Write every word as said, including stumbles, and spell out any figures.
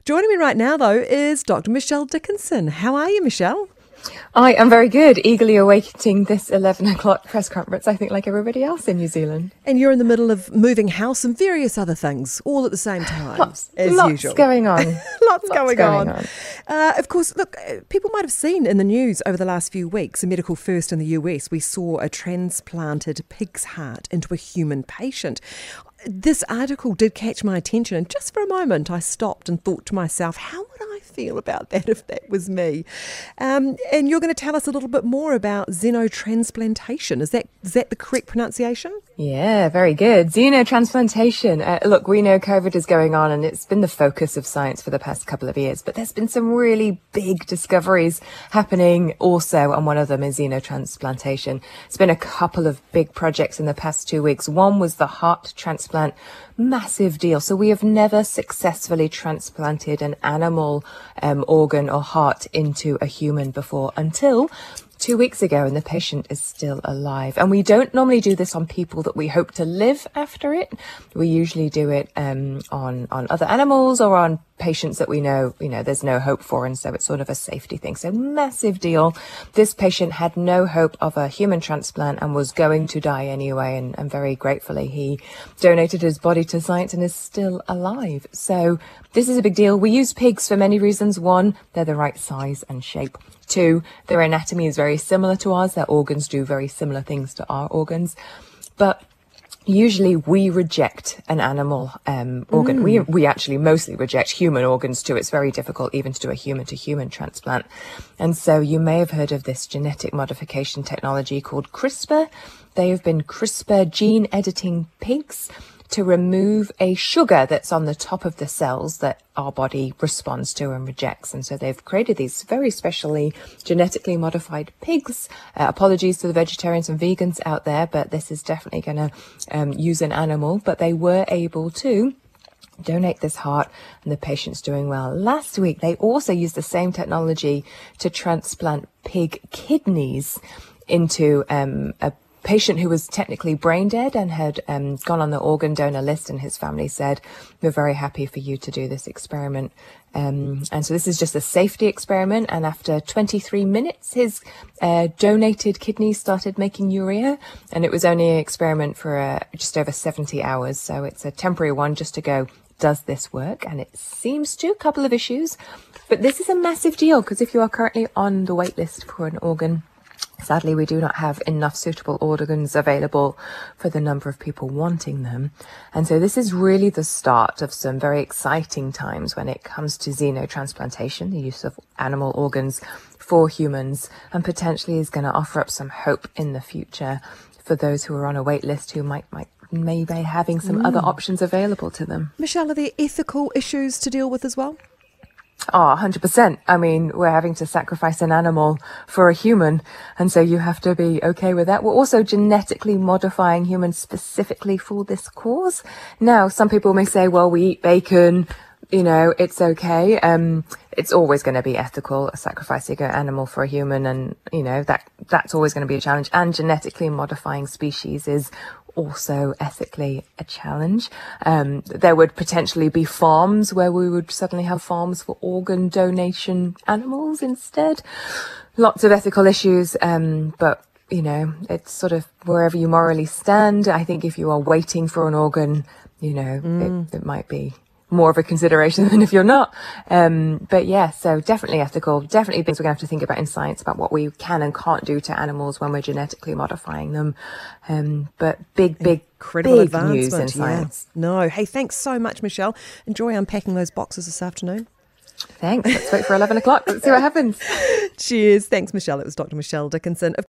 Joining me right now, though, is Doctor Michelle Dickinson. How are you, Michelle? I am very good, eagerly awaiting this eleven o'clock press conference, I think like everybody else in New Zealand. And you're in the middle of moving house and various other things, all at the same time, Lots, as lots usual. going on. lots, lots going, going on. on. Uh, of course, look, people might have seen in the news over the last few weeks, a medical first in the U S, we saw a transplanted pig's heart into a human patient. This article did catch my attention, and just for a moment I stopped and thought to myself, how would I feel about that if that was me? Um, and you're going to tell us a little bit more about xenotransplantation. Is that is that the correct pronunciation? Yeah, very good. Xenotransplantation. Uh, look, we know COVID is going on and it's been the focus of science for the past couple of years, but there's been some really big discoveries happening also, and one of them is xenotransplantation. It's been a couple of big projects in the past two weeks. One was the heart transplant, massive deal. So we have never successfully transplanted an animal um, organ or heart into a human before until two weeks ago, and the patient is still alive. And we don't normally do this on people that we hope to live after it. We usually do it um, on, on other animals or on patients that we know, you know, there's no hope for. And so it's sort of a safety thing. So massive deal. This patient had no hope of a human transplant and was going to die anyway. And, and very gratefully, he donated his body to science and is still alive. So this is a big deal. We use pigs for many reasons. One, they're the right size and shape. Two, their anatomy is very similar to ours. Their organs do very similar things to our organs. But usually we reject an animal um, organ. Mm. We we actually mostly reject human organs too. It's very difficult even to do a human-to-human transplant. And so you may have heard of this genetic modification technology called CRISPR. They have been CRISPR gene editing pigs to remove a sugar that's on the top of the cells that our body responds to and rejects. And so they've created these very specially genetically modified pigs. Uh, apologies to the vegetarians and vegans out there, but this is definitely going to um, use an animal. But they were able to donate this heart, and the patient's doing well. Last week, they also used the same technology to transplant pig kidneys into um, a patient who was technically brain dead and had um, gone on the organ donor list, and his family said, we're very happy for you to do this experiment. Um, and so this is just a safety experiment. And after twenty-three minutes, his uh, donated kidneys started making urea. And it was only an experiment for uh, just over seventy hours. So it's a temporary one just to go, does this work? And it seems to, a couple of issues. But this is a massive deal, because if you are currently on the wait list for an organ, sadly, we do not have enough suitable organs available for the number of people wanting them. And so this is really the start of some very exciting times when it comes to xenotransplantation, the use of animal organs for humans, and potentially is going to offer up some hope in the future for those who are on a wait list who might, might maybe having some mm. other options available to them. Michelle, are there ethical issues to deal with as well? Oh, one hundred percent. I mean, we're having to sacrifice an animal for a human. And so you have to be okay with that. We're also genetically modifying humans specifically for this cause. Now, some people may say, well, we eat bacon, you know, it's okay. Um, it's always going to be ethical, sacrificing an animal for a human. And, you know, that that's always going to be a challenge. And genetically modifying species is also ethically a challenge. Um, there would potentially be farms where we would suddenly have farms for organ donation animals instead. Lots of ethical issues, um, but, you know, it's sort of wherever you morally stand. I think if you are waiting for an organ, you know, mm. it, it might be more of a consideration than if you're not. Um, but yeah, so definitely ethical, definitely things we're going to have to think about in science about what we can and can't do to animals when we're genetically modifying them. Um, but big, big, Incredible big advancement news in science. Yeah. No. Hey, thanks so much, Michelle. Enjoy unpacking those boxes this afternoon. Thanks. Let's wait for eleven o'clock. Let's see what happens. Cheers. Thanks, Michelle. It was Doctor Michelle Dickinson.